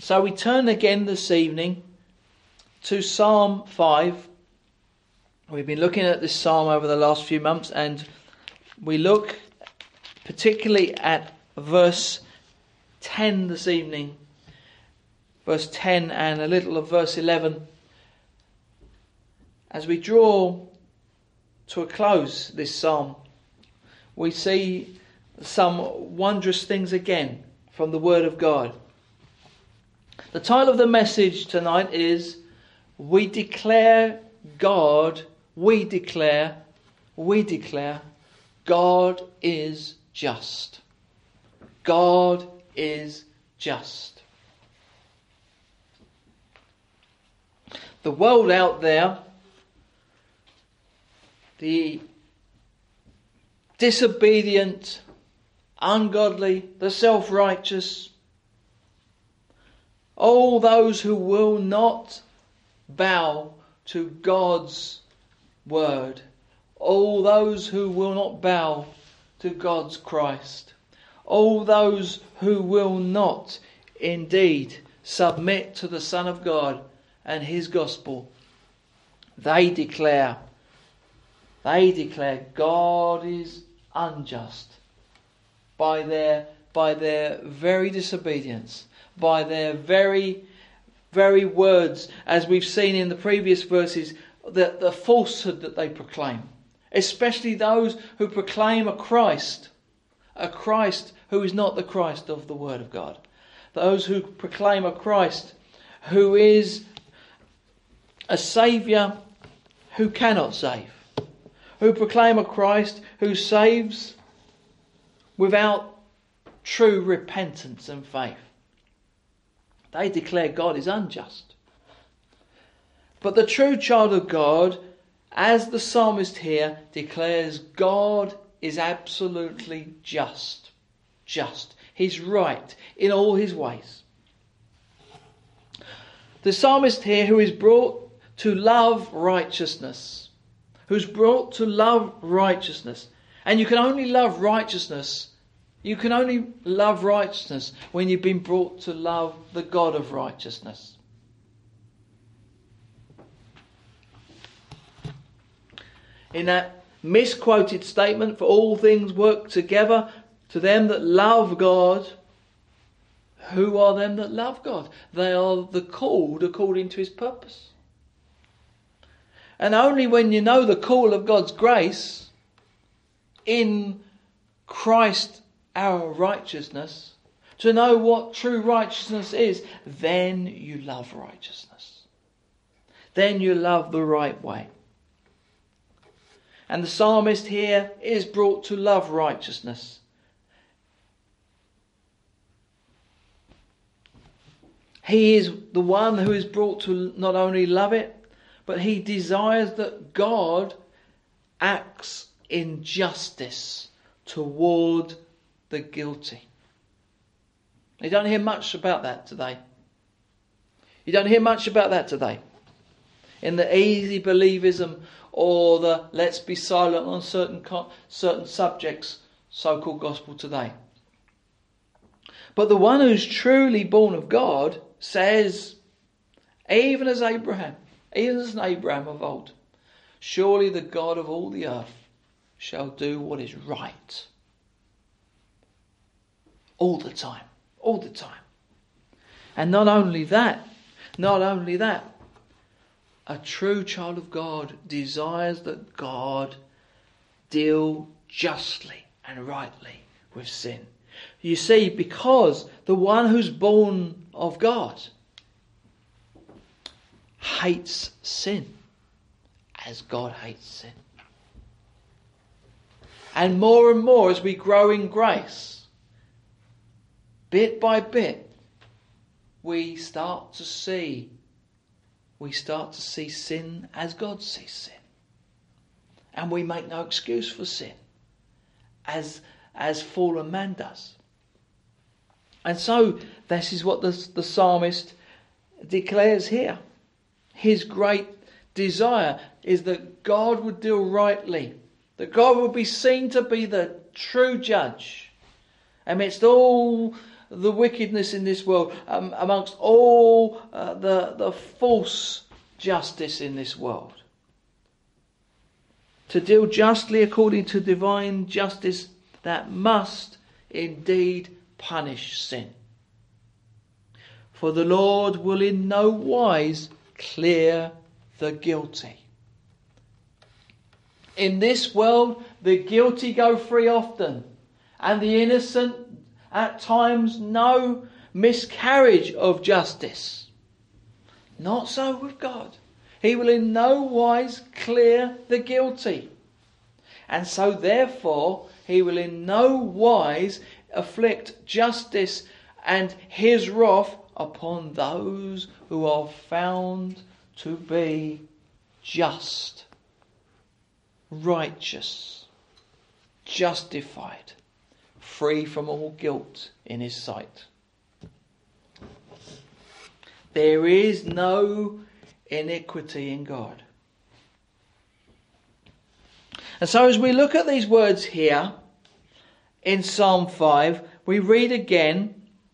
So we turn again this evening to Psalm 5. We've been looking at this psalm over the last few months, and we look particularly at verse 10 this evening. Verse 10 and a little of verse 11. As we draw to a close this psalm, we see some wondrous things again from the Word of God. The title of the message tonight is We Declare God, we declare God is just. God is just. The world out there, the disobedient, ungodly, the self-righteous, all those who will not bow to God's word, all those who will not bow to God's Christ, all those who will not indeed submit to the Son of God and His gospel, they declare God is unjust by their very disobedience, by their very words, as we've seen in the previous verses, the falsehood that they proclaim. Especially those who proclaim a Christ who is not the Christ of the Word of God. Those who proclaim a Christ who is a Saviour who cannot save. Who proclaim a Christ who saves without true repentance and faith. They declare God is unjust. But the true child of God, as the psalmist here, declares God is absolutely just. Just. He's right in all His ways. The psalmist here, who is brought to love righteousness, who's brought to love righteousness. And you can only love righteousness when you've been brought to love the God of righteousness. In that misquoted statement, for all things work together to them that love God. Who are them that love God? They are the called according to His purpose. And only when you know the call of God's grace in Christ our righteousness, to know what true righteousness is, then you love righteousness. Then you love the right way. And the psalmist here is brought to love righteousness. He is the one who is brought to not only love it, but he desires that God acts in justice toward the guilty. You don't hear much about that today. In the easy believism or the let's be silent on certain subjects, so-called gospel today. But the one who's truly born of God says, even as an Abraham of old, surely the God of all the earth shall do what is right. All the time. And not only that, a true child of God desires that God deal justly and rightly with sin. You see, because the one who's born of God hates sin as God hates sin. And more as we grow in grace, bit by bit, we start to see sin as God sees sin. And we make no excuse for sin as fallen man does. And so this is what the psalmist declares here. His great desire is that God would deal rightly, that God would be seen to be the true judge amidst all the wickedness in this world, amongst all the false justice in this world. To deal justly according to divine justice that must indeed punish sin. For the Lord will in no wise clear the guilty. In this world, the guilty go free often, and the innocent at times no miscarriage of justice. Not so with God. He will in no wise clear the guilty. And so therefore, he will in no wise afflict justice and his wrath upon those who are found to be just, righteous, justified, free from all guilt in his sight. There is no iniquity in God. And so as we look at these words here in Psalm 5, we read again,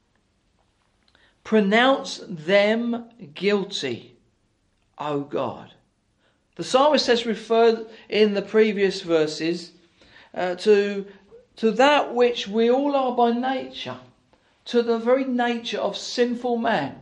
pronounce them guilty, O God. The psalmist has referred in the previous verses to that which we all are by nature, to the very nature of sinful man.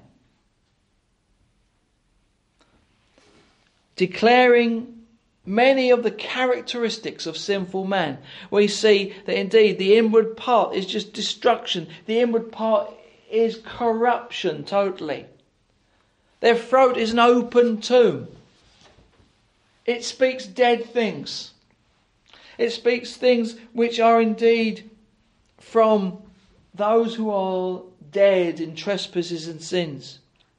Declaring many of the characteristics of sinful man. We see that indeed the inward part is just destruction. The inward part is corruption totally. Their throat is an open tomb. It speaks dead things. It speaks things which are indeed from those who are dead in trespasses and sins.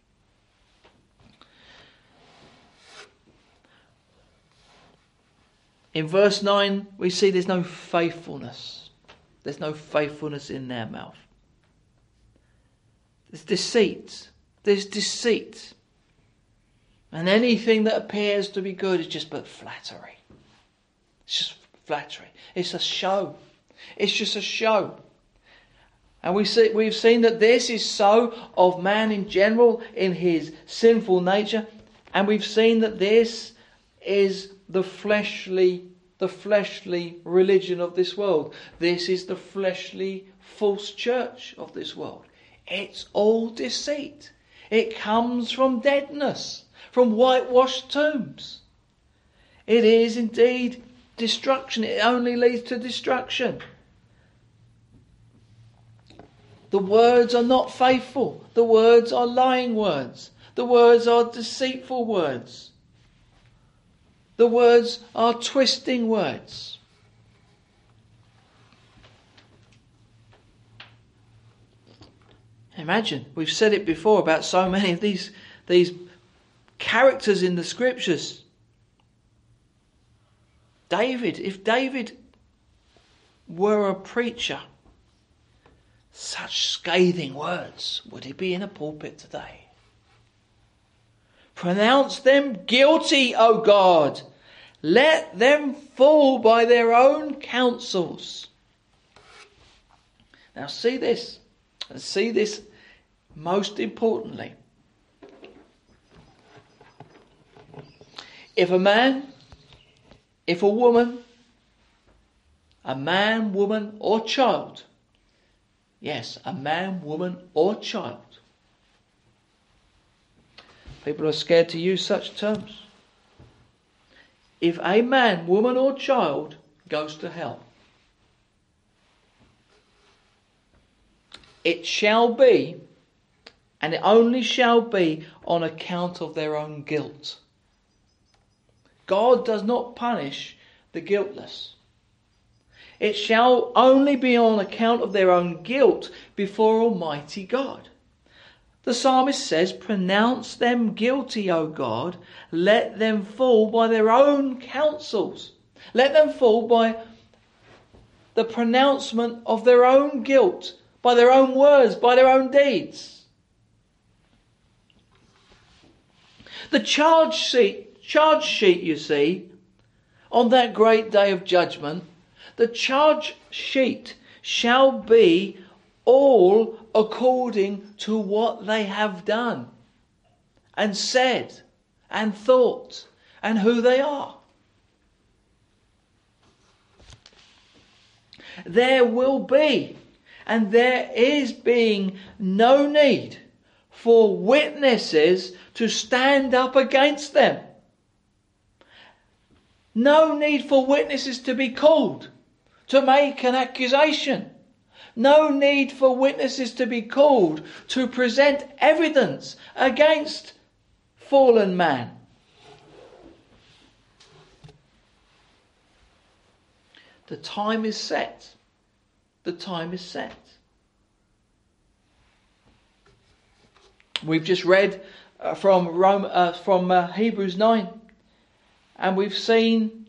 In verse 9, we see there's no faithfulness. There's no faithfulness in their mouth. There's deceit. There's deceit. And anything that appears to be good is just but flattery. It's just flattery. It's a show. It's just a show. And we've seen that this is so of man in general in his sinful nature. And we've seen that this is the fleshly religion of this world. This is the fleshly false church of this world. It's all deceit. It comes from deadness, from whitewashed tombs. It is indeed destruction. It only leads to destruction. The words are not faithful. The words are lying words. The words are deceitful words. The words are twisting words. Imagine, we've said it before about so many of these characters in the scriptures. David, if David were a preacher, such scathing words would he be in a pulpit today. Pronounce them guilty, O God. Let them fall by their own counsels. Now see this, and see this most importantly. If a man, if a woman, a man, woman or child, yes, a man, woman or child, people are scared to use such terms. If a man, woman or child goes to hell, it shall be, and it only shall be, on account of their own guilt. God does not punish the guiltless. It shall only be on account of their own guilt before Almighty God. The psalmist says, pronounce them guilty, O God. Let them fall by their own counsels. Let them fall by the pronouncement of their own guilt, by their own words, by their own deeds. The charge sheet, you see, on that great day of judgment, the charge sheet shall be all according to what they have done and said and thought and who they are. There will be, and there is being, no need for witnesses to stand up against them. No need for witnesses to be called to make an accusation. No need for witnesses to be called to present evidence against fallen man. The time is set. The time is set. We've just read from Hebrews 9, and we've seen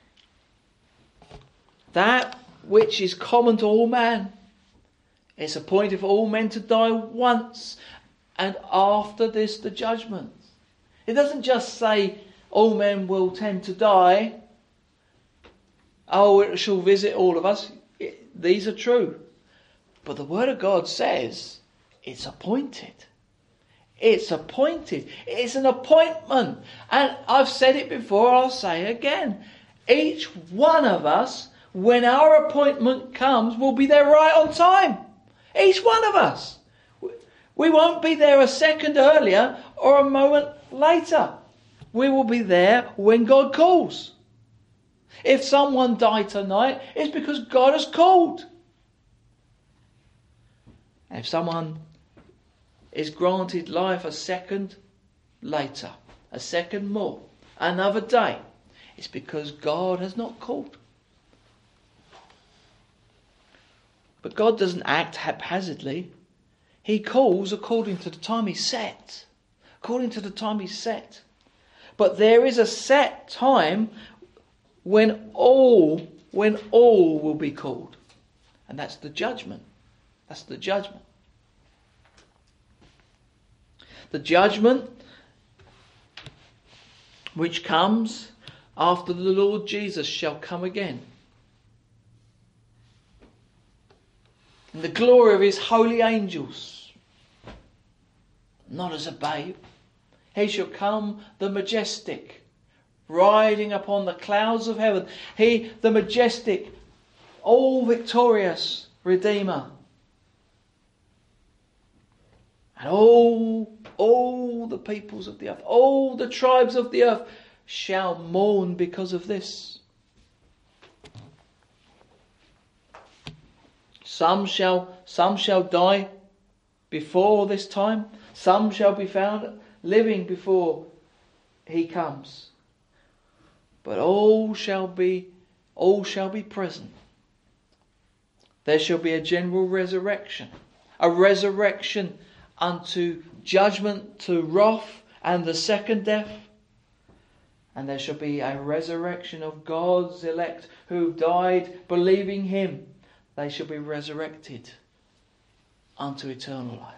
that which is common to all man. It's appointed for all men to die once, and after this the judgment. It doesn't just say all men will tend to die. Oh, it shall visit all of us. These are true. But the Word of God says it's appointed. It's appointed. It's an appointment. And I've said it before, I'll say it again. Each one of us, when our appointment comes, will be there right on time. Each one of us. We won't be there a second earlier or a moment later. We will be there when God calls. If someone died tonight, it's because God has called. And if someone is granted life a second later, a second more, another day, it's because God has not called. But God doesn't act haphazardly. He calls according to the time He set. According to the time He set. But there is a set time when all will be called. And that's the judgment. That's the judgment. The judgment which comes after the Lord Jesus shall come again. In the glory of His holy angels. Not as a babe. He shall come the majestic, riding upon the clouds of heaven. He, the majestic, all victorious Redeemer. And all the peoples of the earth, all the tribes of the earth shall mourn because of this. Some shall die before this time. Some shall be found living before He comes. But all shall be present. There shall be a general resurrection. A resurrection unto judgment, to wrath, and the second death. And there shall be a resurrection of God's elect who died believing Him. They shall be resurrected unto eternal life.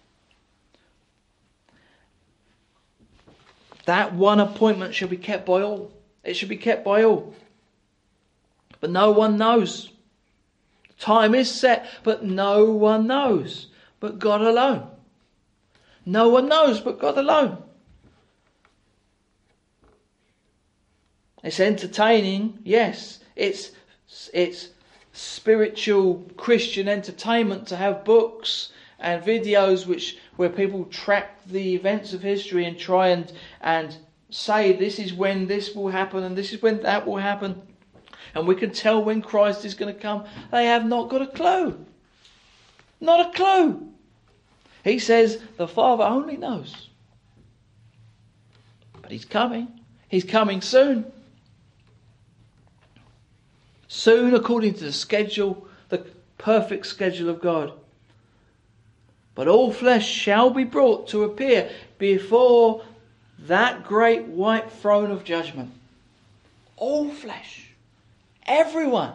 That one appointment shall be kept by all. It shall be kept by all. But no one knows. Time is set, but no one knows but God alone. No one knows but God alone. It's entertaining, yes. It's spiritual Christian entertainment to have books and videos where people track the events of history and try and say this is when this will happen and this is when that will happen. And we can tell when Christ is going to come. They have not got a clue. Not a clue. He says the Father only knows. But He's coming. He's coming soon. Soon, according to the schedule, the perfect schedule of God. But all flesh shall be brought to appear before that great white throne of judgment. All flesh. Everyone.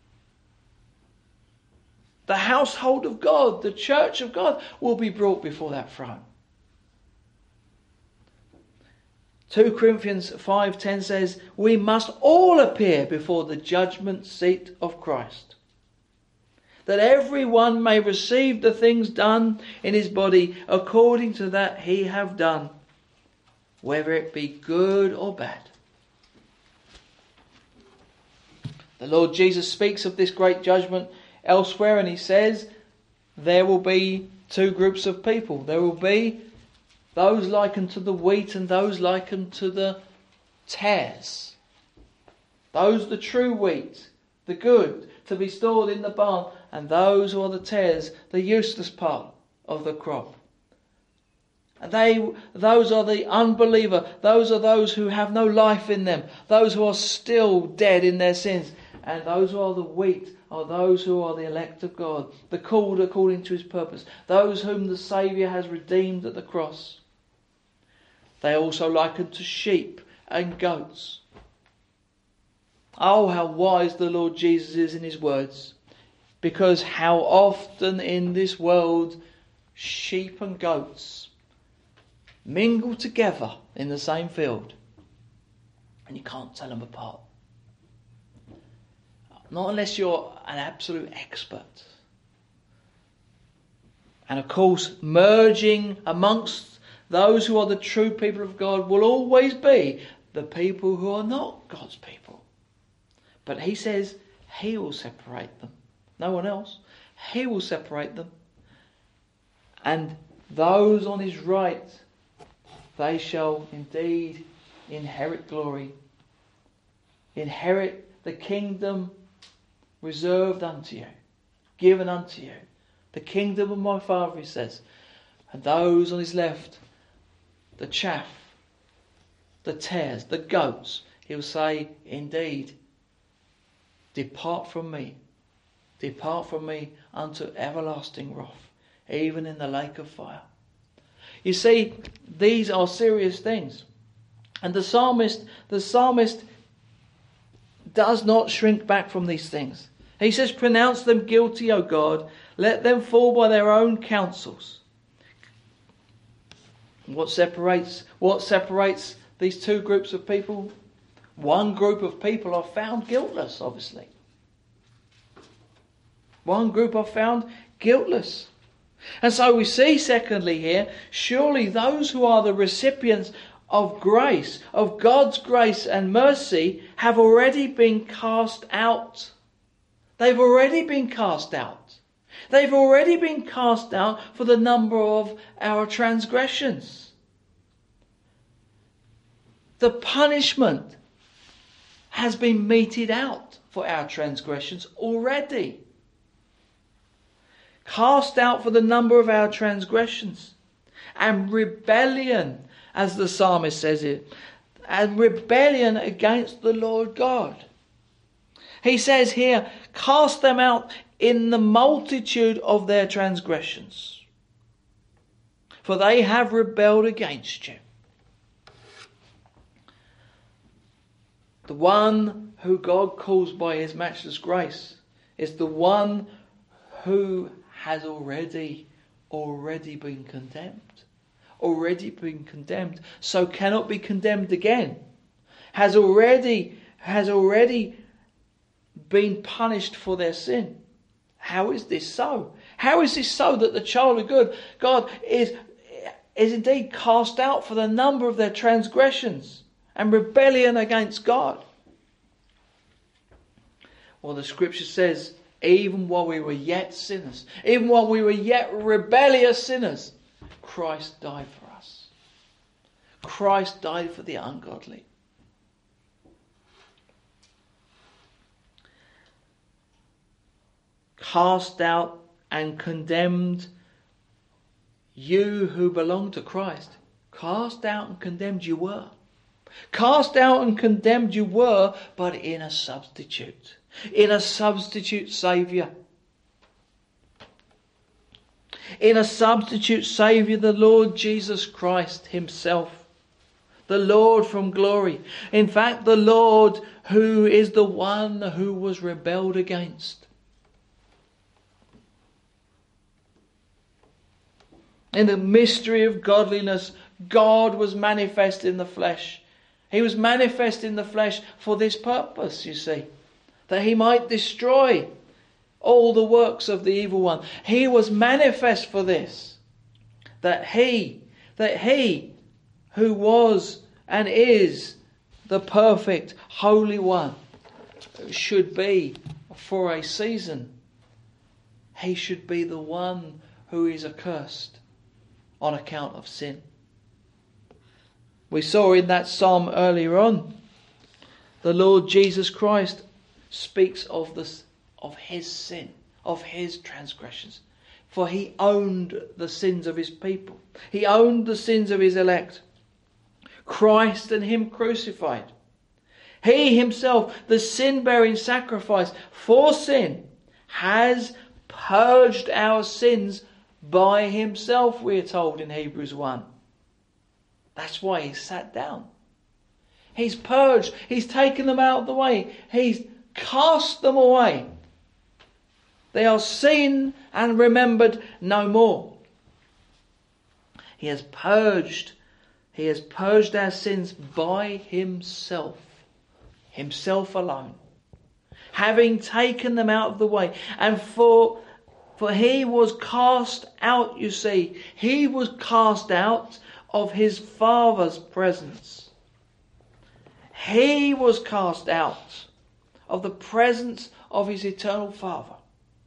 The household of God, the church of God, will be brought before that throne. 2 Corinthians 5:10 says, we must all appear before the judgment seat of Christ. that everyone may receive the things done in his body according to that he have done, whether it be good or bad. The Lord Jesus speaks of this great judgment elsewhere, and he says there will be two groups of people. There will be those likened to the wheat and those likened to the tares. Those the true wheat, the good, to be stored in the barn, and those who are the tares, the useless part of the crop. And those are the unbeliever. Those are those who have no life in them. Those who are still dead in their sins. And those who are the wheat are those who are the elect of God, the called according to his purpose, those whom the Saviour has redeemed at the cross. They are also likened to sheep and goats. Oh, how wise the Lord Jesus is in his words. Because how often in this world sheep and goats mingle together in the same field, and you can't tell them apart. Not unless you're an absolute expert. And of course, merging amongst those who are the true people of God will always be the people who are not God's people. But he says he will separate them. No one else. He will separate them. And those on his right, they shall indeed inherit glory. Inherit the kingdom reserved unto you, given unto you. The kingdom of my Father, he says. And those on his left, the chaff, the tares, the goats, he will say, indeed, depart from me unto everlasting wrath, even in the lake of fire. You see, these are serious things. And the psalmist does not shrink back from these things. He says, pronounce them guilty, O God. Let them fall by their own counsels. What separates these two groups of people? One group of people are found guiltless, obviously. One group are found guiltless. And so we see, secondly here, surely those who are the recipients of grace, of God's grace and mercy, have already been cast out. They've already been cast out. They've already been cast out for the number of our transgressions. The punishment has been meted out for our transgressions already. Cast out for the number of our transgressions. And rebellion, as the psalmist says it, and rebellion against the Lord God. He says here, cast them out in the multitude of their transgressions, for they have rebelled against you. The one who God calls by his matchless grace is the one who has already been condemned. Already been condemned, so cannot be condemned again. Has already been punished for their sin. How is this so? How is this so that the child of God is indeed cast out for the number of their transgressions and rebellion against God? Well, the scripture says, even while we were yet sinners, even while we were yet rebellious sinners, Christ died for us. Christ died for the ungodly. Cast out and condemned, you who belong to Christ. Cast out and condemned you were. Cast out and condemned you were, but in a substitute. In a substitute Saviour. In a substitute Saviour, the Lord Jesus Christ himself. The Lord from glory. In fact, the Lord who is the one who was rebelled against. In the mystery of godliness, God was manifest in the flesh. He was manifest in the flesh for this purpose, you see. That he might destroy all the works of the evil one. He was manifest for this, that he who was and is the perfect Holy One should be for a season. He should be the one who is accursed on account of sin. We saw in that psalm earlier on, the Lord Jesus Christ speaks of his sin, of his transgressions. For he owned the sins of his people. He owned the sins of his elect. Christ and him crucified. He himself, the sin-bearing sacrifice for sin, has purged our sins by himself, we are told in Hebrews 1. That's why he sat down. He's purged. He's taken them out of the way. He's cast them away. They are seen and remembered no more. He has purged our sins by himself. Himself alone. Having taken them out of the way. And for he was cast out, you see. He was cast out of his Father's presence. He was cast out of the presence of his eternal Father.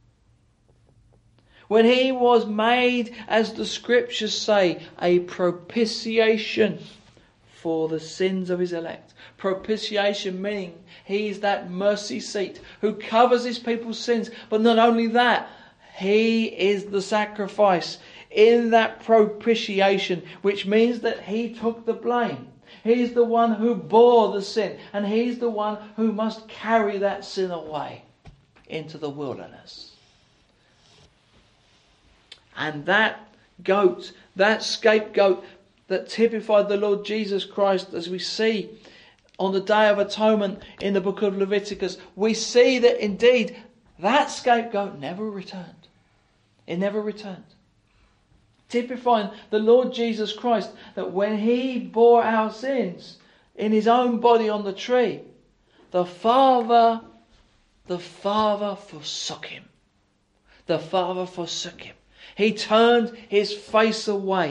When he was made, as the scriptures say, a propitiation for the sins of his elect. Propitiation meaning he is that mercy seat who covers his people's sins. But not only that, he is the sacrifice in that propitiation, which means that he took the blame. He's the one who bore the sin, and he's the one who must carry that sin away into the wilderness. And that goat, that scapegoat that typified the Lord Jesus Christ, as we see on the Day of Atonement in the book of Leviticus, we see that indeed that scapegoat never returned. It never returned. Typifying the Lord Jesus Christ, that when he bore our sins in his own body on the tree, the Father forsook him. The Father forsook him. He turned his face away.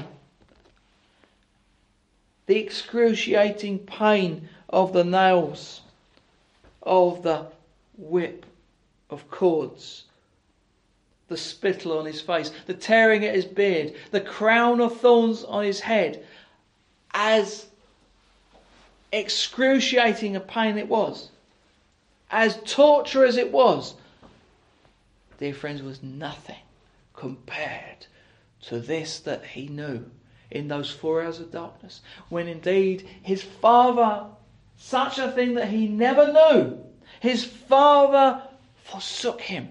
The excruciating pain of the nails, of the whip of cords, the spittle on his face, the tearing at his beard, the crown of thorns on his head, as excruciating a pain it was, as torture as it was, dear friends, was nothing compared to this that he knew in those 4 hours of darkness, when indeed his Father, such a thing that he never knew, his Father forsook him.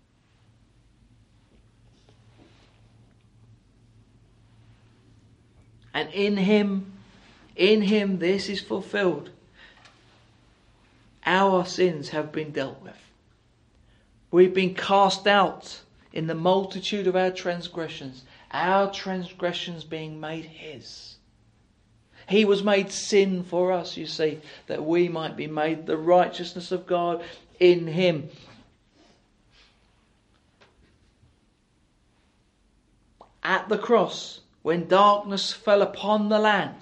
And in him this is fulfilled. Our sins have been dealt with. We've been cast out in the multitude of our transgressions being made his. He was made sin for us, you see, that we might be made the righteousness of God in him. At the cross, when darkness fell upon the land,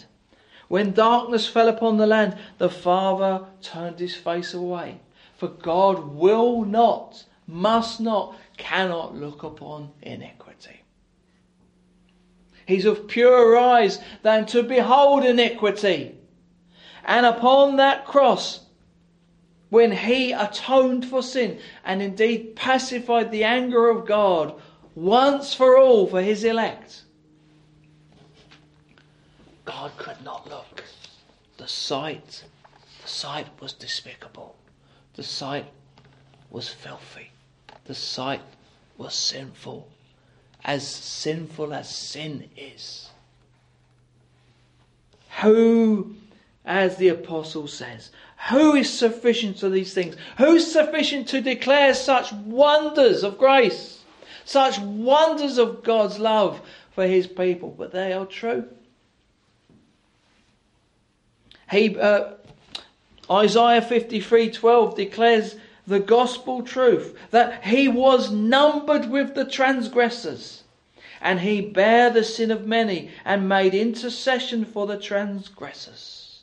the Father turned his face away. For God will not, must not, cannot look upon iniquity. He's of purer eyes than to behold iniquity. And upon that cross, when he atoned for sin and indeed pacified the anger of God once for all for his elect, God could not look. The sight was despicable. The sight was filthy. The sight was sinful as sin is. Who, as the apostle says, who is sufficient to these things? Who's sufficient to declare such wonders of grace, such wonders of God's love for his people? But they are true. Isaiah 53:12 declares the gospel truth, that he was numbered with the transgressors, and he bare the sin of many and made intercession for the transgressors.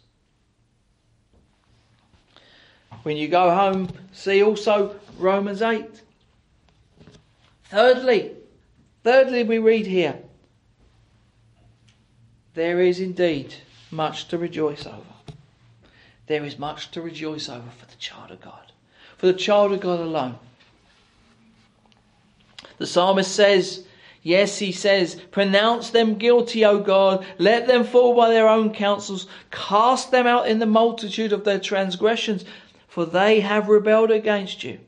When you go home, see also Romans 8. Thirdly, we read here, there is indeed much to rejoice over. There is much to rejoice over for the child of God. For the child of God alone. The psalmist says, yes, he says, pronounce them guilty, O God. Let them fall by their own counsels. Cast them out in the multitude of their transgressions, for they have rebelled against you.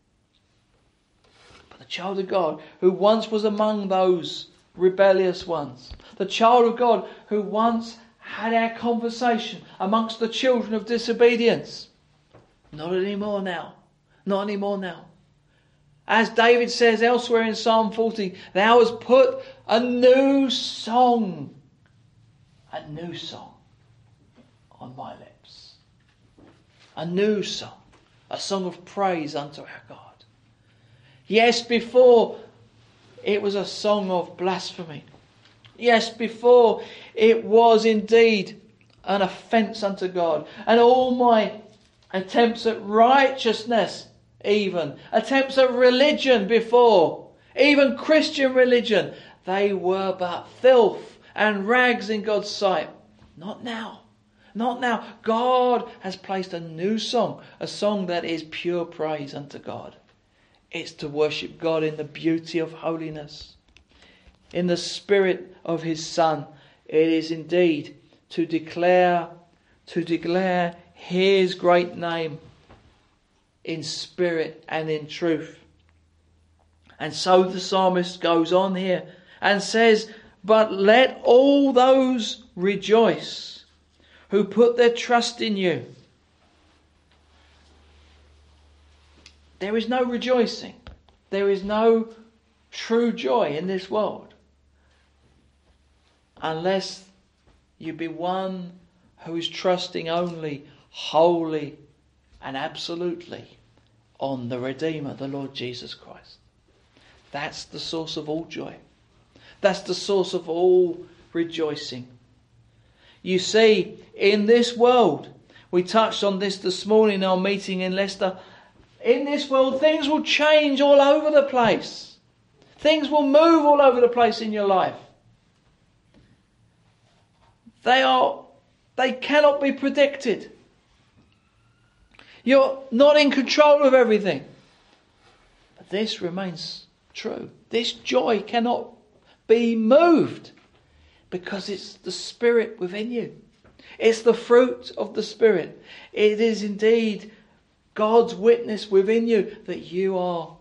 But the child of God, who once was among those rebellious ones, the child of God who once had our conversation amongst the children of disobedience, not anymore now. Not anymore now. As David says elsewhere in Psalm 40, thou hast put a new song on my lips. A new song, a song of praise unto our God. Yes, before it was a song of blasphemy. Yes, before it was indeed an offence unto God. And all my attempts at righteousness, even attempts at religion before, even Christian religion, they were but filth and rags in God's sight. Not now. Not now. God has placed a new song, a song that is pure praise unto God. It's to worship God in the beauty of holiness, in the spirit of his Son. It is indeed to declare his great name in spirit and in truth. And so the psalmist goes on here and says, but let all those rejoice who put their trust in you. There is no rejoicing. There is no true joy in this world unless you be one who is trusting only, wholly and absolutely on the Redeemer, the Lord Jesus Christ. That's the source of all joy. That's the source of all rejoicing. You see, in this world, we touched on this morning in our meeting in Leicester, in this world things will change all over the place. Things will move all over the place in your life. They cannot be predicted. You're not in control of everything. But this remains true. This joy cannot be moved because it's the Spirit within you. It's the fruit of the Spirit. It is indeed God's witness within you that you are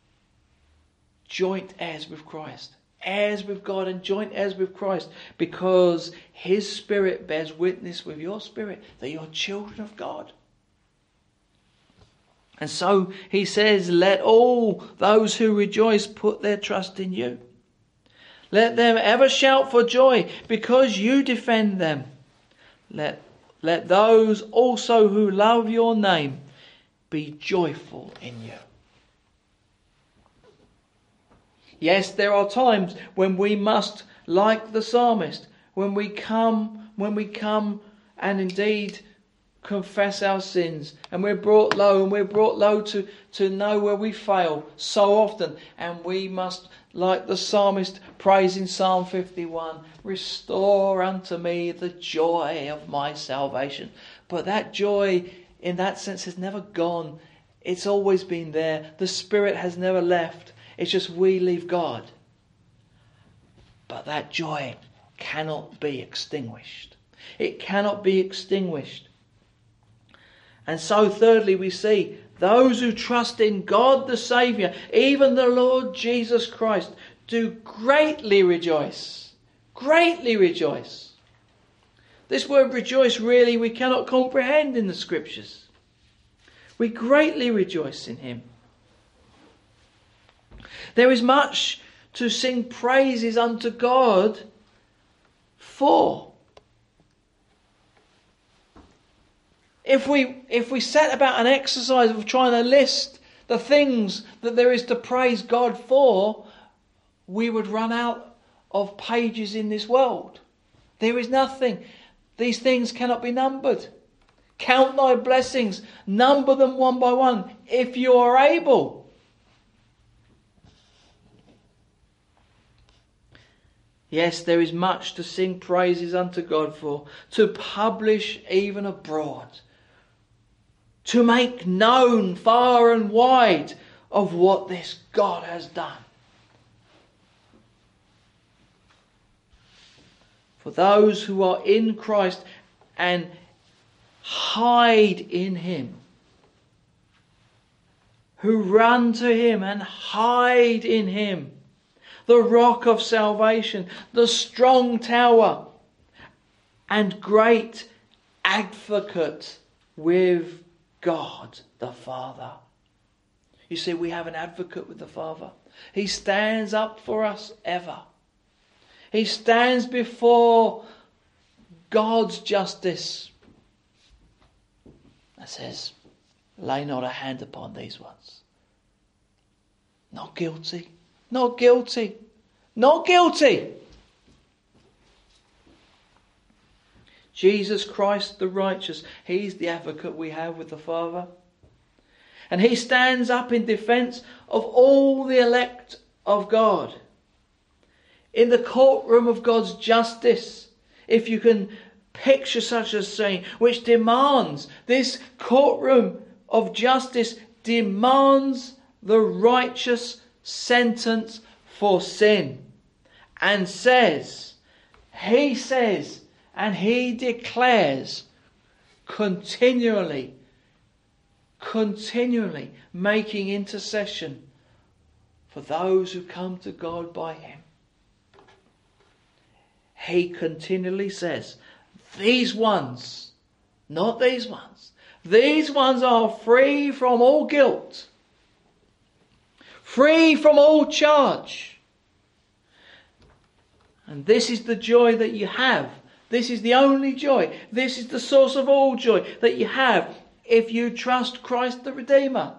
joint heirs with Christ. Heirs with God and joint heirs with Christ, because his Spirit bears witness with your spirit that you're children of God. And so he says, let all those who rejoice put their trust in you. Let them ever shout for joy because you defend them. Let those also who love your name be joyful in you. Yes, there are times when we must, like the psalmist, when we come and indeed confess our sins, and we're brought low to know where we fail so often, and we must, like the psalmist prays in Psalm 51, restore unto me the joy of my salvation. But that joy in that sense has never gone. It's always been there. The Spirit has never left. It's just we leave God. But that joy cannot be extinguished. It cannot be extinguished. And so thirdly we see those who trust in God the Saviour, even the Lord Jesus Christ, do greatly rejoice. Greatly rejoice. This word rejoice really we cannot comprehend in the Scriptures. We greatly rejoice in him. There is much to sing praises unto God for. If we set about an exercise of trying to list the things that there is to praise God for, we would run out of pages in this world. There is nothing. These things cannot be numbered. Count thy blessings, number them one by one, if you are able. Yes, there is much to sing praises unto God for, to publish even abroad, to make known far and wide of what this God has done. For those who are in Christ and hide in Him, who run to Him and hide in Him, the rock of salvation, the strong tower, and great advocate with God the Father. You see, we have an advocate with the Father. He stands up for us ever. He stands before God's justice and says, lay not a hand upon these ones. Not guilty. Not guilty. Not guilty. Jesus Christ the righteous, He's the advocate we have with the Father. And He stands up in defence of all the elect of God. In the courtroom of God's justice, if you can picture such a scene, which demands, this courtroom of justice demands the righteous sentence for sin. And He says, and He declares continually making intercession for those who come to God by Him. He continually says, these ones, not these ones, these ones are free from all guilt, free from all charge. And this is the joy that you have. This is the only joy. This is the source of all joy that you have if you trust Christ the Redeemer.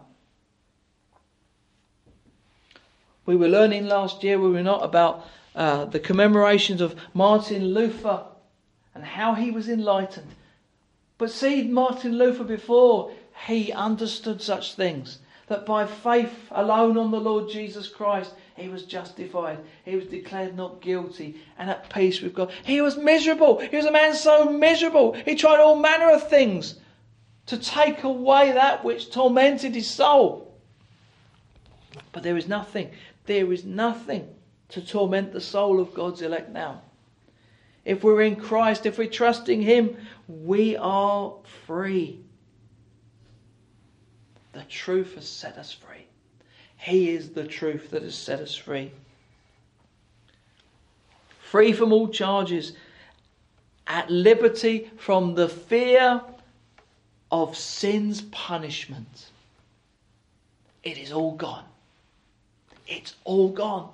We were learning last year, were we not, about the commemorations of Martin Luther and how he was enlightened. But see, Martin Luther, before he understood such things, that by faith alone on the Lord Jesus Christ, he was justified. He was declared not guilty and at peace with God. He was miserable. He was a man so miserable. He tried all manner of things to take away that which tormented his soul. But there is nothing to torment the soul of God's elect now. If we're in Christ, if we're trusting Him, we are free. The truth has set us free. He is the truth that has set us free. Free from all charges, at liberty from the fear of sin's punishment. It is all gone. It's all gone.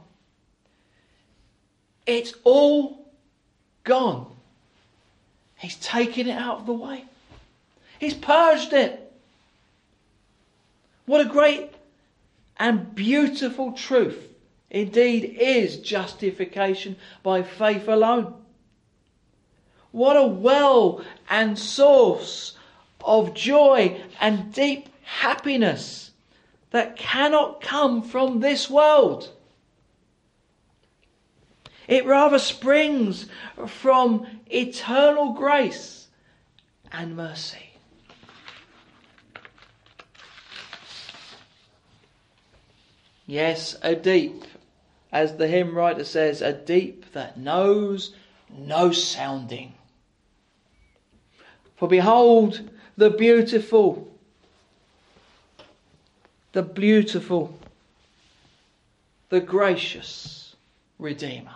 It's all gone. He's taken it out of the way. He's purged it. What a great and beautiful truth indeed is justification by faith alone. What a well and source of joy and deep happiness that cannot come from this world. It rather springs from eternal grace and mercy. Yes, a deep, as the hymn writer says, a deep that knows no sounding. For behold, the beautiful, the gracious Redeemer,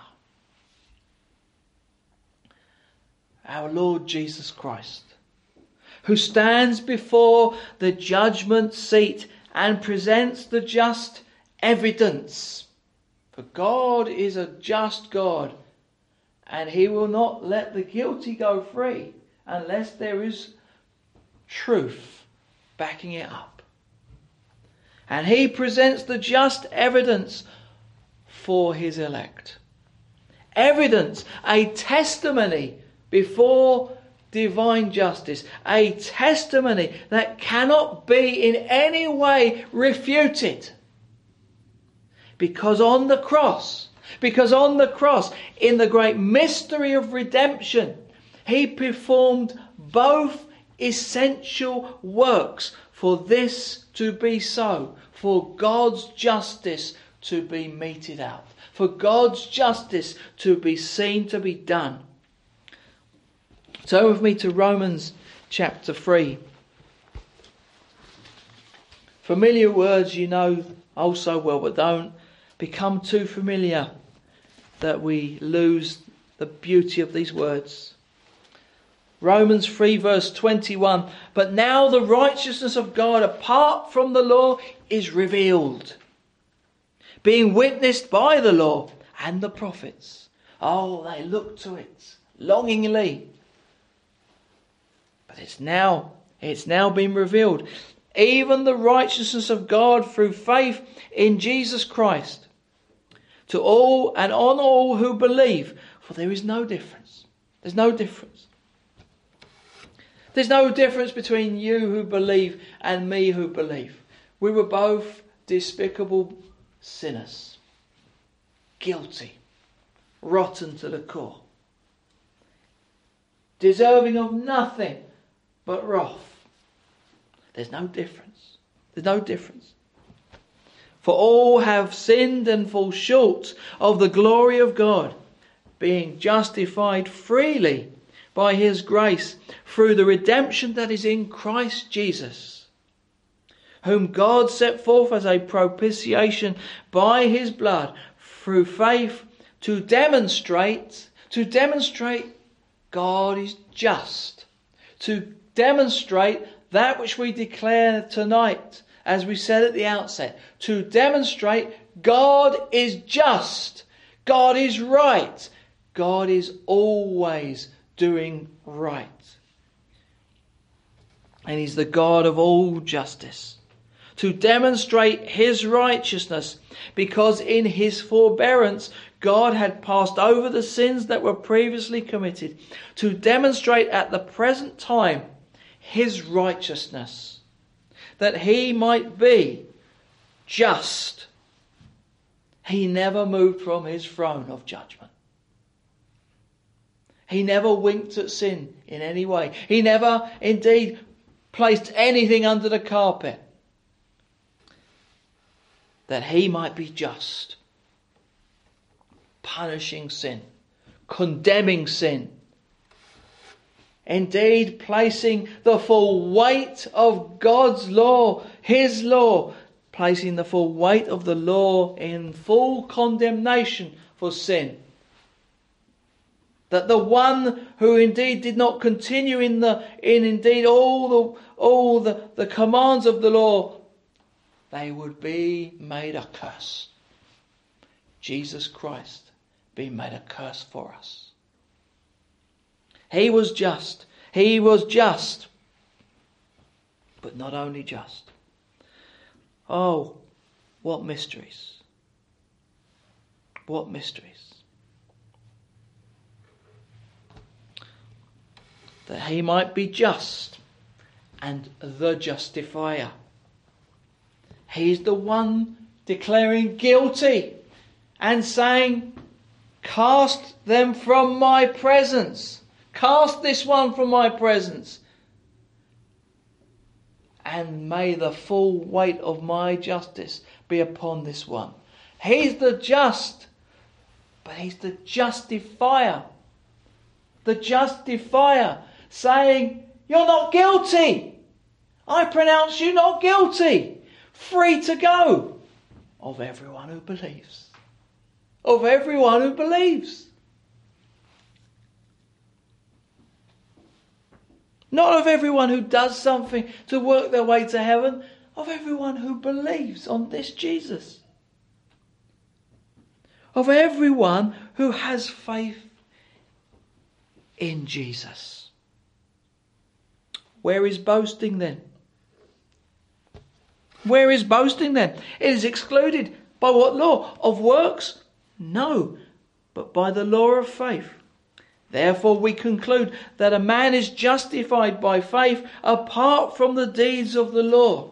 our Lord Jesus Christ, who stands before the judgment seat and presents the just evidence. For God is a just God, and He will not let the guilty go free unless there is truth backing it up. And he presents the just evidence for his elect. Evidence, a testimony before divine justice. A testimony that cannot be in any way refuted. Because on the cross, in the great mystery of redemption, he performed both essential works for this to be so, for God's justice to be meted out, for God's justice to be seen to be done. Turn with me to Romans chapter 3. Familiar words you know oh so well, but don't become too familiar that we lose the beauty of these words. Romans 3 verse 21. But now the righteousness of God apart from the law is revealed, being witnessed by the law and the prophets. Oh, they look to it longingly. But it's now been revealed. Even the righteousness of God through faith in Jesus Christ, to all and on all who believe. For there is no difference. There's no difference. There's no difference between you who believe and me who believe. We were both despicable sinners. Guilty. Rotten to the core. Deserving of nothing but wrath. There's no difference. There's no difference. For all have sinned and fall short of the glory of God, being justified freely by his grace through the redemption that is in Christ Jesus, whom God set forth as a propitiation by his blood through faith to demonstrate God is just, to demonstrate that which we declare tonight, as we said at the outset, to demonstrate God is just, God is right, God is always doing right. And he's the God of all justice. To demonstrate his righteousness, because in his forbearance God had passed over the sins that were previously committed, to demonstrate at the present time his righteousness, that he might be just. He never moved from his throne of judgment. He never winked at sin in any way. He never indeed placed anything under the carpet. That he might be just, punishing sin, condemning sin, indeed placing the full weight of God's law, his law, placing the full weight of the law in full condemnation for sin. That the one who indeed did not continue in indeed all the commands of the law, they would be made a curse. Jesus Christ being made a curse for us. He was just. He was just. But not only just. Oh, what mysteries. What mysteries. That he might be just and the justifier. He's the one declaring guilty and saying, cast them from my presence. Cast this one from my presence. And may the full weight of my justice be upon this one. He's the just, but he's the justifier. The justifier saying, you're not guilty. I pronounce you not guilty. Free to go. Of everyone who believes. Of everyone who believes. Not of everyone who does something to work their way to heaven. Of everyone who believes on this Jesus. Of everyone who has faith in Jesus. Where is boasting then? Where is boasting then? It is excluded. By what law? Of works? No, but by the law of faith. Therefore we conclude that a man is justified by faith apart from the deeds of the law.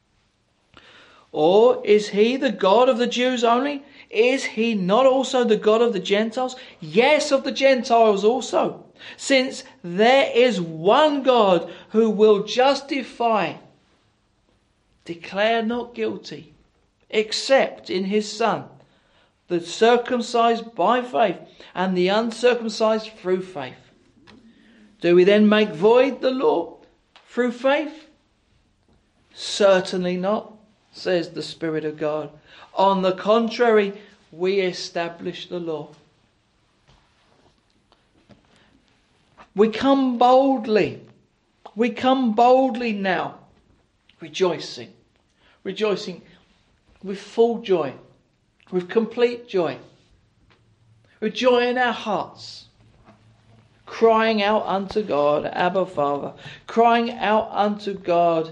Or is he the God of the Jews only? Is he not also the God of the Gentiles? Yes, of the Gentiles also. Since there is one God who will justify, declare not guilty, except in his Son, the circumcised by faith and the uncircumcised through faith. Do we then make void the law through faith? Certainly not, says the Spirit of God. On the contrary, we establish the law. We come boldly. We come boldly now, rejoicing with full joy, with complete joy, with joy in our hearts, crying out unto God, Abba Father, crying out unto God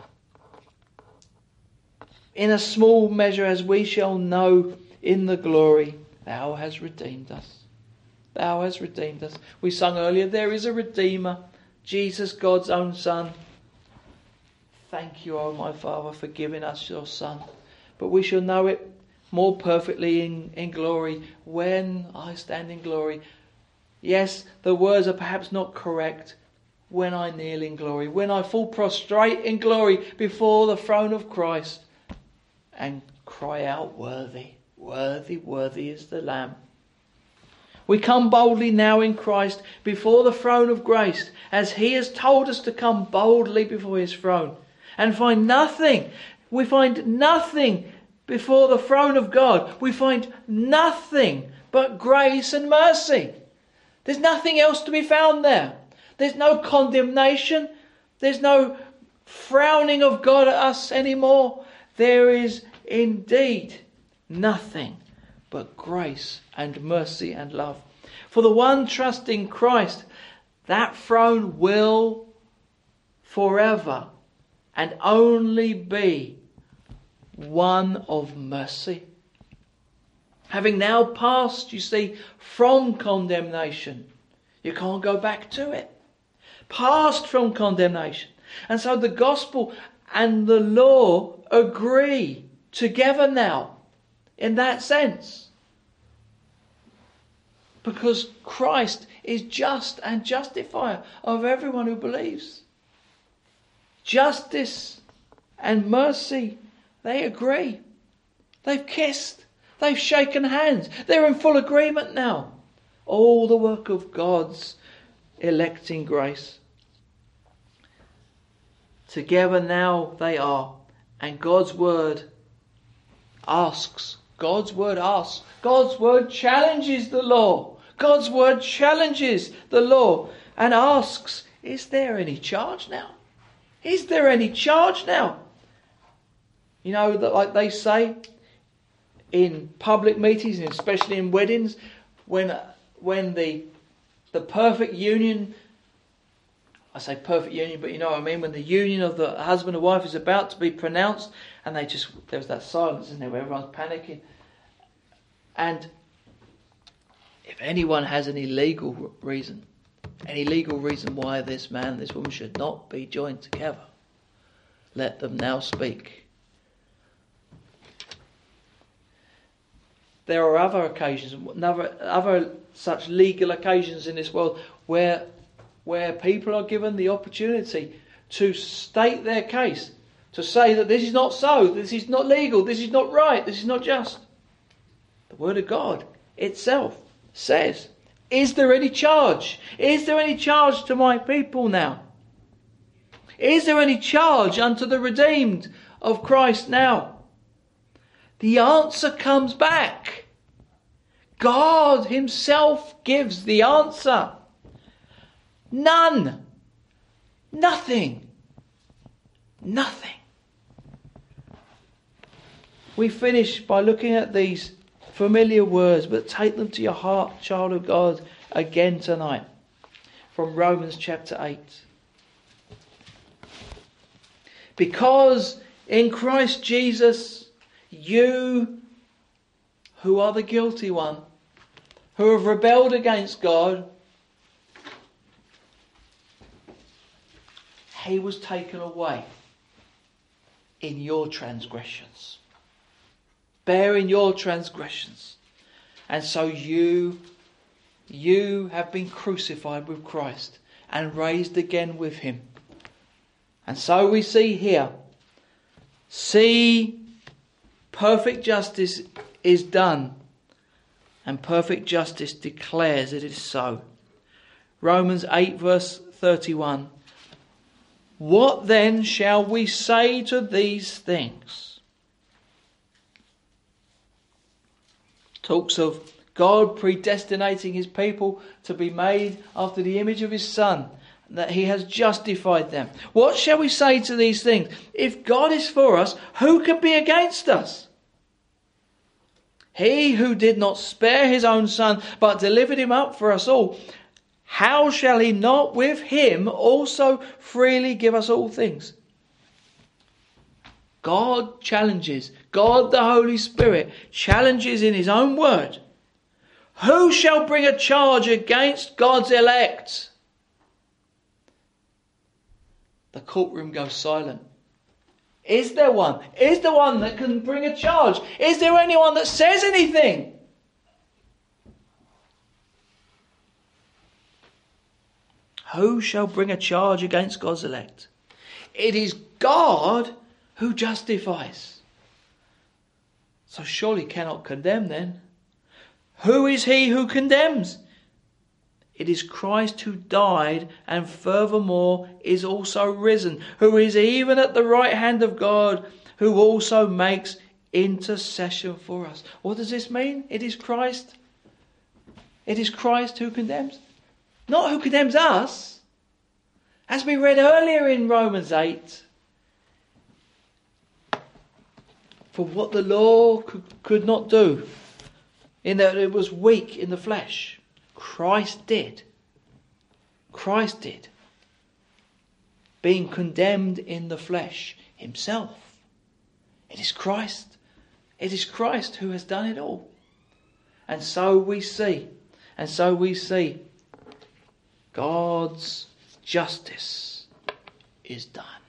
in a small measure, as we shall know in the glory, Thou hast redeemed us. Thou hast redeemed us. We sung earlier, there is a Redeemer, Jesus, God's own Son. Thank you, O my Father, for giving us your Son. But we shall know it more perfectly in glory when I stand in glory. Yes, the words are perhaps not correct. When I kneel in glory, when I fall prostrate in glory before the throne of Christ and cry out, worthy, worthy, worthy is the Lamb. We come boldly now in Christ before the throne of grace, as he has told us to come boldly before his throne, and find nothing. We find nothing before the throne of God. We find nothing but grace and mercy. There's nothing else to be found there. There's no condemnation. There's no frowning of God at us anymore. There is indeed nothing but grace and mercy and love. For the one trusting Christ, that throne will forever and only be one of mercy. Having now passed, you see, from condemnation, you can't go back to it. Passed from condemnation. And so the gospel and the law agree together now in that sense. Because Christ is just and justifier of everyone who believes. Justice and mercy, they agree. They've kissed. They've shaken hands. They're in full agreement now. All the work of God's electing grace. Together now they are. And God's word asks. God's word asks. God's word challenges the law. God's word challenges the law and asks, is there any charge now? Is there any charge now? You know, that like they say in public meetings, and especially in weddings, when the perfect union, I say perfect union, but you know what I mean, when the union of the husband and wife is about to be pronounced, and there's that silence, isn't there, where everyone's panicking. And if anyone has any legal reason why this man and this woman should not be joined together, let them now speak. There are other occasions, other such legal occasions in this world where people are given the opportunity to state their case, to say that this is not so, this is not legal, this is not right, this is not just. The Word of God itself says, is there any charge? Is there any charge to my people now? Is there any charge unto the redeemed of Christ now? The answer comes back. God himself gives the answer. None. Nothing. Nothing. We finish by looking at these familiar words, but take them to your heart, child of God, again tonight. From Romans chapter 8. Because in Christ Jesus, you who are the guilty one, who have rebelled against God, He was taken away in your transgressions, bearing your transgressions. And so you have been crucified with Christ and raised again with Him. And so we see here, perfect justice is done, and perfect justice declares it is so. Romans 8 verse 31. What then shall we say to these things? Talks of God predestinating His people to be made after the image of His Son, that He has justified them. What shall we say to these things? If God is for us, who can be against us? He who did not spare His own Son, but delivered Him up for us all, how shall He not with Him also freely give us all things? God challenges, God the Holy Spirit challenges in His own word. Who shall bring a charge against God's elect? The courtroom goes silent. Is there one? Is there one that can bring a charge? Is there anyone that says anything? Who shall bring a charge against God's elect? It is God who justifies. So surely cannot condemn then. Who is he who condemns? It is Christ who died and furthermore is also risen, who is even at the right hand of God, who also makes intercession for us. What does this mean? It is Christ. It is Christ who condemns. Not who condemns us. As we read earlier in Romans 8. For what the law could not do, in that it was weak in the flesh, Christ did. Christ did. Being condemned in the flesh Himself. It is Christ. It is Christ who has done it all. And so we see. God's justice is done.